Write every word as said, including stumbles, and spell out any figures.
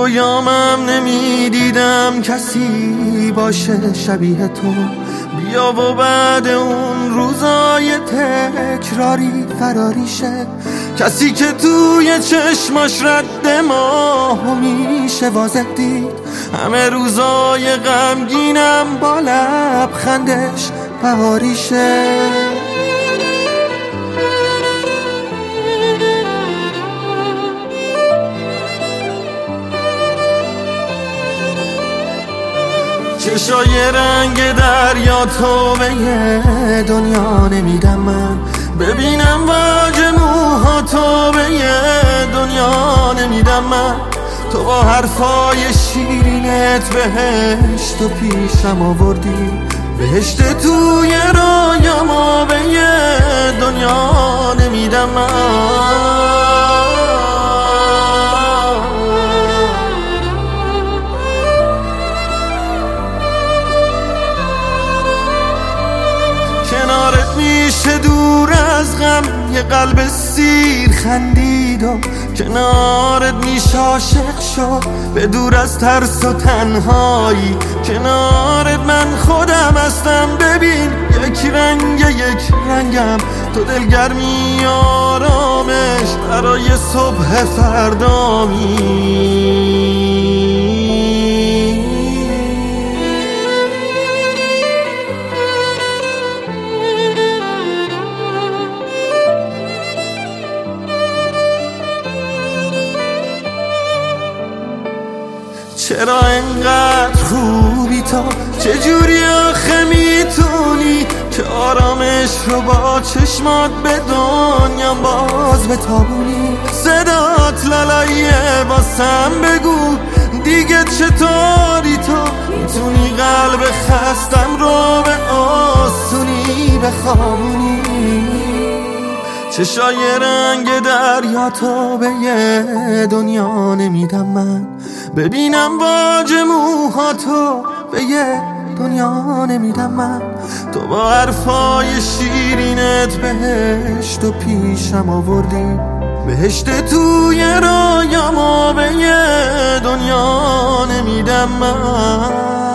رویامم نمیدیدم کسی باشه شبیه تو. بیا و بعد اون روزای تکراری فراری شه، کسی که توی چشماش رد ماهو میشه واضح دید. همه روزای غمگینم با لبخندش بهاری شه. چشای رنگ دریا تو به یه دنیا نمیدم من، ببینم واج موها تو به یه دنیا نمیدم من. تو با حرفای شیرینت بهشت و پیشم آوردی، بهشت توی رایما به یه دنیا نمیدم من. کنارت میشه دور از غم یه قلب سیر خندید و کنارت میشه عاشق شد به دور از ترس و تنهایی. کنارت من خودم هستم، ببین یک رنگ یک رنگم. تو دلگرمی آرامش برای صبح فردامی. چرا انقدر خوبی تو، چجوری آخه میتونی که آرامش رو با چشمات به دنیا باز بتابونی؟ صدات لالاییه واسم، بگو دیگه چطوری تو میتونی قلب خستم رو به آسونی بخوابونی؟ چشای رنگ دریا تو به یه دنیا نمیدم من، ببینم واج موها تو به یه دنیا نمیدم من. تو با حرفای شیرینت بهشت و پیشم آوردی، بهشت توی رایما به یه دنیا نمیدم من.